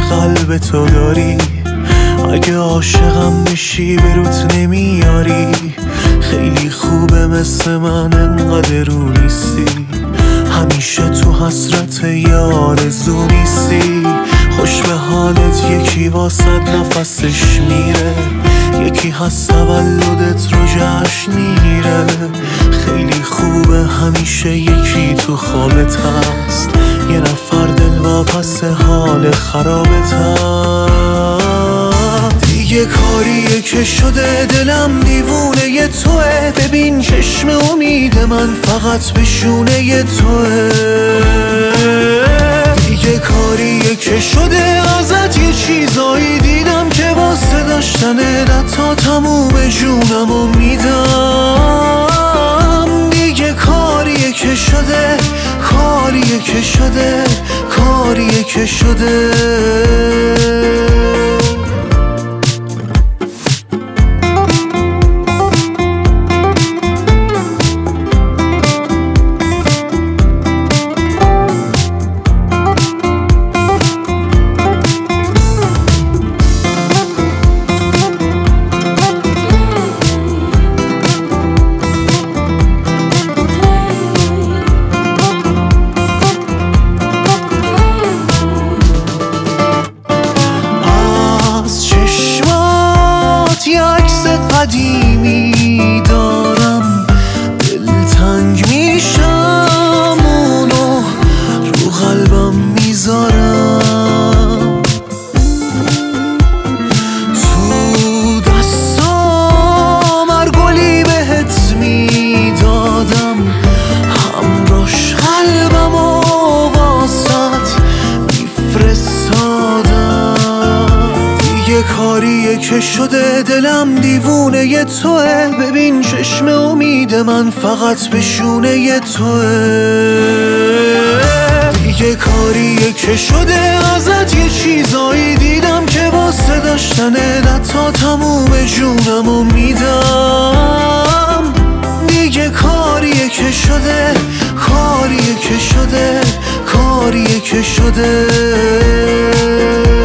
قلب تو داری، اگه عاشقم بشی بروت نمیاری. خیلی خوبه مثل من انقدر رو نیستی، همیشه تو حسرت یه آرزو نیستی. خوش به حالت یکی واسد نفسش میره، یکی هست تولدت رو جشن میگیره. خیلی خوبه همیشه یکی تو خوابت هست، یه نفر دل واپس حال خرابت هست. دیگه کاریه که شده دلم دیوونه ی توه، ببین چشم امید من فقط به شونه ی توه. دیگه کاریه که شده ازت یه چیزایی دیدم که واسه داشتنت تا تموم جونمو میدم. دیگه کاریه که شده، کاریه که شده، کاریه که شده. قدیمی دارم دلتنگ میشم، اونو رو قلبم میذارم. تو دستام هر گلی بهت میدادم، همراش قلبم و واسط میفرستادم. دیگه کاریه که شده دلم دیوونه ی توه، ببین چشم امید من فقط به شونه ی توه. دیگه کاریه که شده ازت یه چیزایی دیدم که واسه داشتنت تا تموم جونمو میدم. دیگه کاریه که شده، کاریه که شده، کاریه که شده.